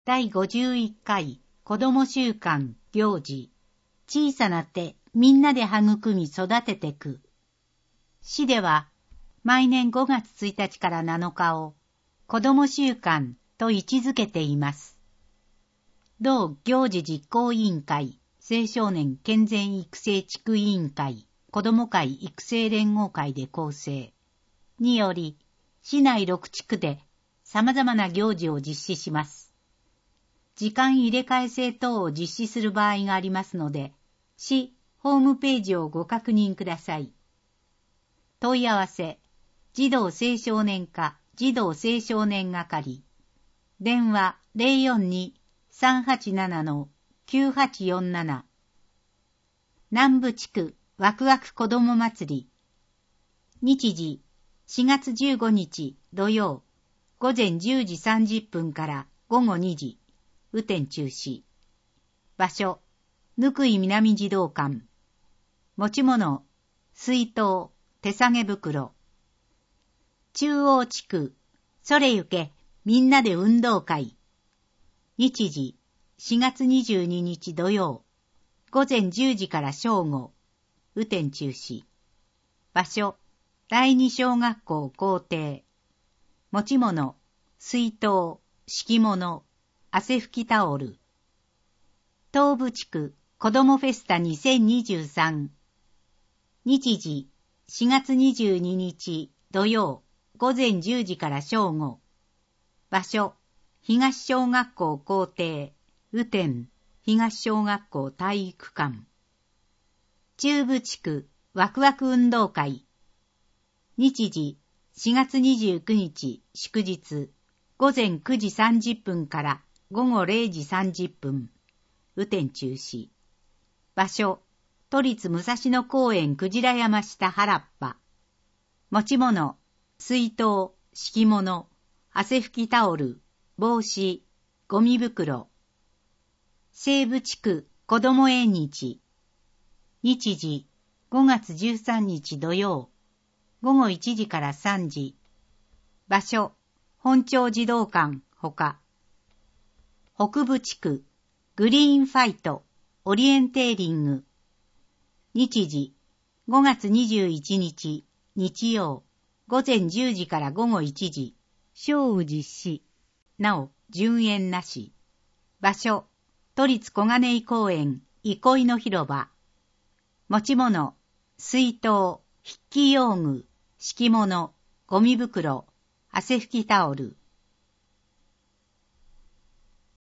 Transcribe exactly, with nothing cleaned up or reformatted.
だいごじゅういっかい子ども週間行事、小さな手みんなで育み育ててく。市では毎年ごがつついたちからなのかを子ども週間と位置づけています。同行事実行委員会、青少年健全育成地区委員会、子ども会育成連合会で構成により、市内ろくちくで様々な行事を実施します。時間入れ替え制等を実施する場合がありますので、市ホームページをご確認ください。問い合わせ、児童青少年課児童青少年係、電話 ゼロよんに さんはちなな きゅうはちよんなな、南部地区ワクワク子ども祭り、日時しがつじゅうごにち土曜、午前じゅうじさんじゅっぷんから午後にじ、雨天中止。場所、ぬくい南児童館。持ち物、水筒、手提げ袋。中央地区、それゆけ、みんなで運動会。日時、しがつにじゅうににち土曜、午前じゅうじから正午、雨天中止。場所、だいに小学校校庭。持ち物、水筒、敷物、汗拭きタオル。東部地区子どもフェスタにせんにじゅうさん。日時しがつにじゅうににち土曜午前じゅうじから正午。場所東小学校校庭。雨天東小学校体育館。中部地区ワクワク運動会。日時しがつにじゅうくにち祝日午前くじさんじゅっぷんから午後れいじさんじゅっぷん、雨天中止。場所、都立武蔵野公園くじら山下原っぱ。持ち物、水筒、敷物、汗拭きタオル、帽子、ゴミ袋。西部地区子ども縁日。日時、ごがつじゅうさんにち土曜、午後いちじからさんじ。場所、本町児童館ほか。北部地区グリーンファイトオリエンテーリング。日時ごがつにじゅういちにち日曜午前じゅうじから午後いちじ、小雨実施。なお順延なし。場所都立小金井公園憩いの広場。持ち物水筒、筆記用具、敷物、ゴミ袋、汗拭きタオル。